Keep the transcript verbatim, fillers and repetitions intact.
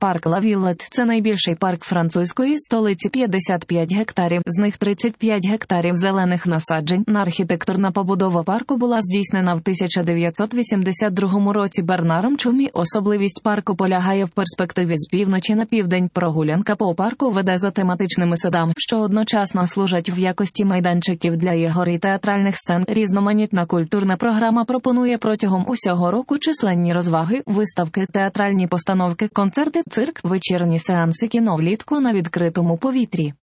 Парк Ла Віллет – це найбільший парк французької столиці, п'ятдесят п'ять гектарів, з них тридцять п'ять гектарів зелених насаджень. Архітектурна побудова парку була здійснена в тисяча дев'ятсот вісімдесят другому році Бернаром Чумі. Особливість парку полягає в перспективі з півночі на південь. Прогулянка по парку веде за тематичними садами, що одночасно служать в якості майданчиків для ігор і театральних сцен. Різноманітна культурна програма пропонує протягом усього року численні розваги, виставки, театральні постановки, концерти, цирк, вечірні сеанси кіно влітку на відкритому повітрі.